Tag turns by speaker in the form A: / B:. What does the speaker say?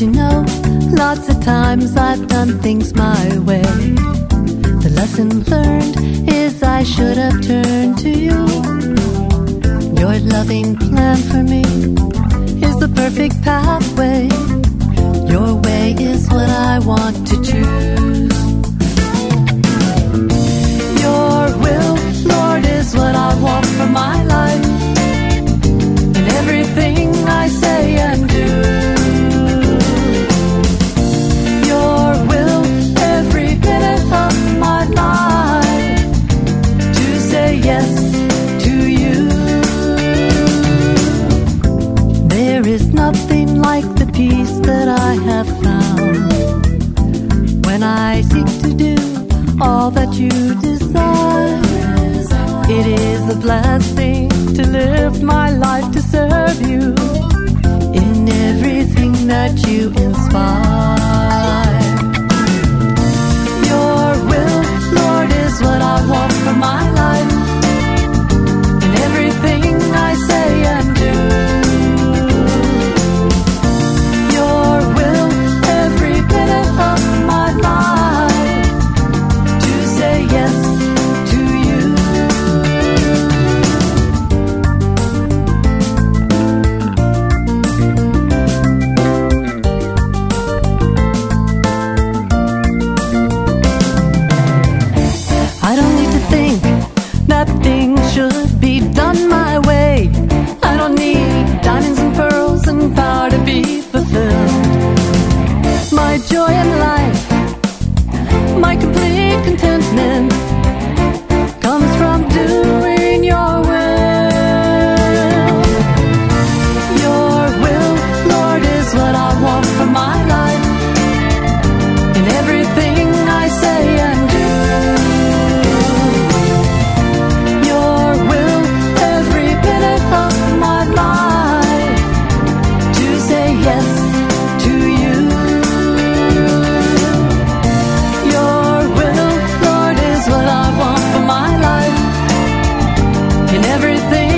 A: you know, lots of times I've done things my way. The lesson learned is I should have turned to you. Your loving plan for me is the perfect pathway. Your way is what I want to choose. Your will, Lord, is what I want for my life, and everything I say and do. Your will, every minute of my life, to say yes to you. There is nothing like the peace that I have found when I seek to do all that you desire. It is a blessing to live my life to serve you in everything that you inspire. Your will, Lord, is what I want for my life, and everything I say and do. Your will, every minute of my life, to say yes to you. I don't need to think that things should be done my way. I don't need diamonds and pearls and power to be fulfilled. My joy in life, my complete contentment, comes from doing your will. Your will, Lord, is what I want for my life, in everything I say and do. Your will, every minute of my life, to say yes to you. Your will, Lord, is what I want for my life, in everything